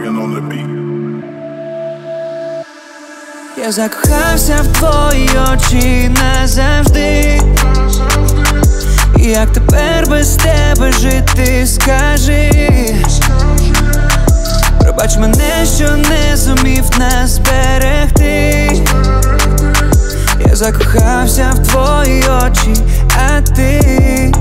Я закохався в твої очі назавжди. Як тепер без тебе жити, скажи. Пробач мене, що не зумів нас зберегти. Я закохався в твої очі, а ти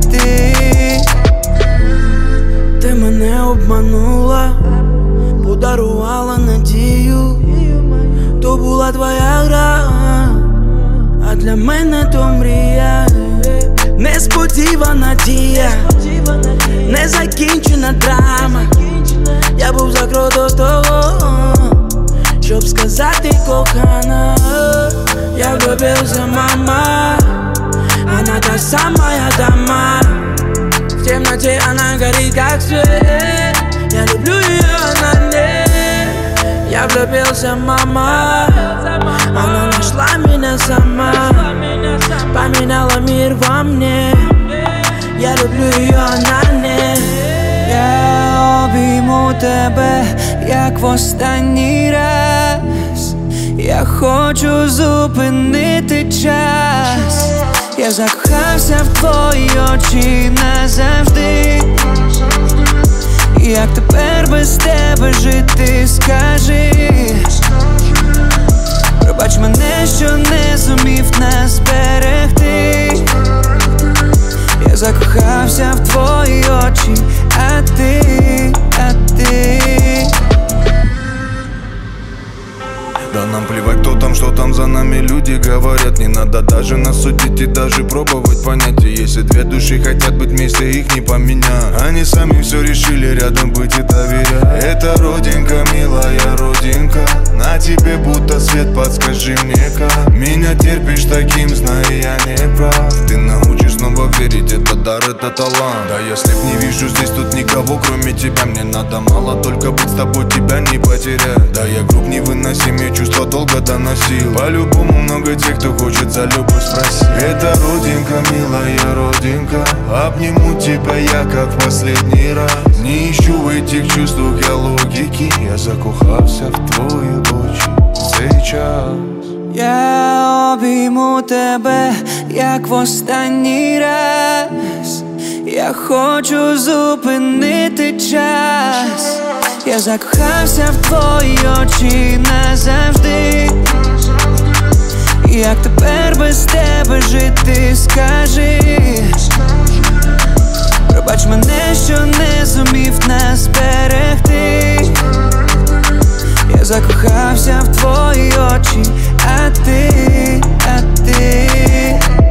Ти мене обманула, подарувала надію. То була твоя гра, а для мене то мрія. Несподівана дія, незакінчена драма. Я був за крок до того, щоб сказати кохана. Я влюбился, мама, она та самая дама. В темноте она горит, как свет. Я люблю ее, она нет. Я влюбился, мама, она нашла меня сама. Поменяла мир во мне. Я люблю ее, она нет. Я обійму тебе, як в останній раз. Я хочу зупинити час. Я закохався в твої очі назавжди. Як тепер без тебе жити, скажи. Пробач мене, що не зумів нас зберегти. Я закохався в твої очі, а ти Да нам плевать, кто там, что там за нами люди говорят. Не надо даже нас судить и даже пробовать понять. И если две души хотят быть вместе, их не поменять. Они сами все решили рядом быть и доверять. Это родинка, милая родинка. На тебе будто свет, подскажи мне как. Меня терпишь таким, зная я не прав. Ты научишь снова верить, это дар, это талант. Да если б не вижу здесь тут никого, кроме тебя. Мне надо мало, только быть с тобой, тебя не потерять. Да я груб невыносим, я чувства долго доносил. По-любому много тех, кто хочет за любовь спросить. Это родинка, милая родинка. Обниму тебя я, как в последний раз. Не ищу в этих чувствах я логики. Я закохався в твої очі сейчас. Я обійму тебе, як в останній раз. Я хочу зупинити час. Я закохався в твої очі назавжди. Як тепер без тебе жити, скажи. Пробач мене, що не зумів нас зберегти. Я закохався в твої очі, а ти